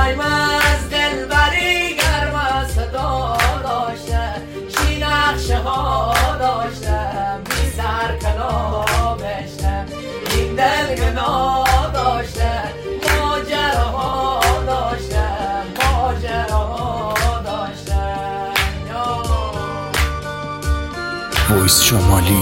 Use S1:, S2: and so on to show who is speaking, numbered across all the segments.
S1: من از دلبری گرم صدا داشتم، چی نقشه ها داشتم، بی سر کلام بشتم، این دل گنا داشتم، ماجراها داشتم، ماجراها داشتم.
S2: وایس شمالی.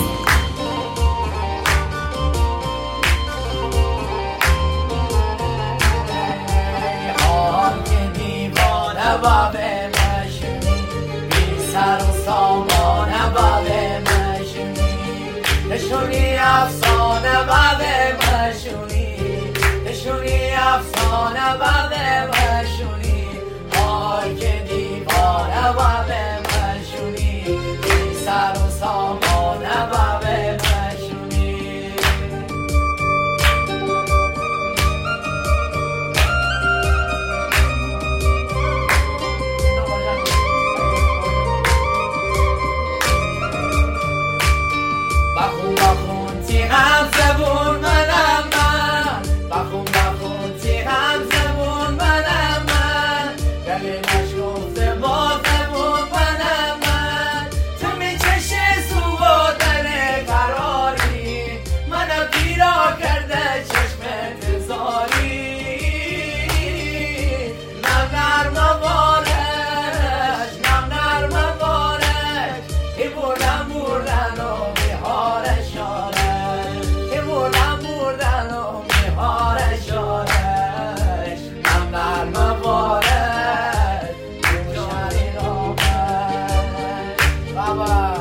S1: و به مشونی بی سر و سامانه و به مشونی نشونی افسانه و به مشونی نشونی افسانه و به مشونی آی که دیوانه و به مشونی بی سر و سامانه و به مشونی. بخون تی هم زبون منم من، بخون تی هم زبون منم من، گلی نشگفته با زبون منم من، تو می چشی سو و دل قراری منم پیرا کرده چشم انتظاری. نم نرم بارش نم نرم بارش ای بردن بردن و میهارش آرش ای بردن بردن و میهارش آرش نم نرم بارش روشنی را بش بابا.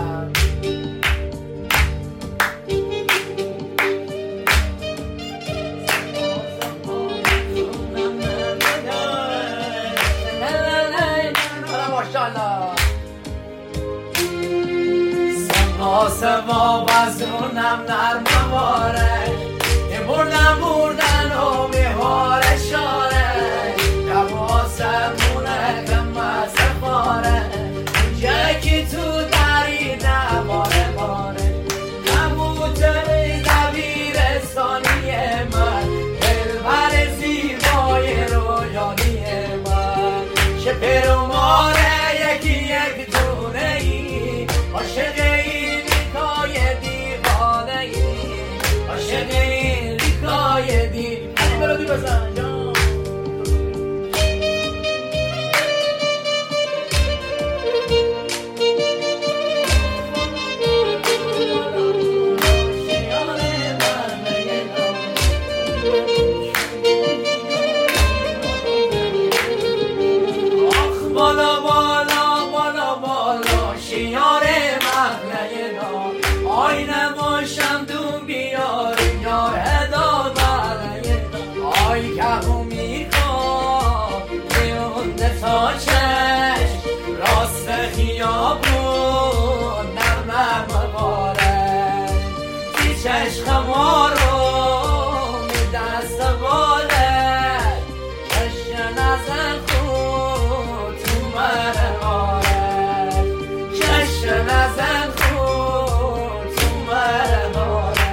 S1: سوا وزرونم نرم بارش یه بردن بردن و میهارش آرش دوا سمونه کم مزه خاره اینجا که تو دری نباره باره نموده دبیرستانی من دلبر زیبای رویانی من چه پروماره یکی یک دونه ای عاشق melodie بزن بالا بالا بالا بالا شیار مغنه نا آینه باشم دون بیار یار ادا آی که همون میخواد میونده تا چشم راست خیابون نرم نرم باره تی چشم ما رو میدست باله چشم نزن خود تو من آره چشم نزن خود تو من آره.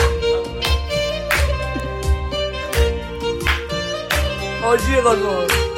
S1: آجی قدر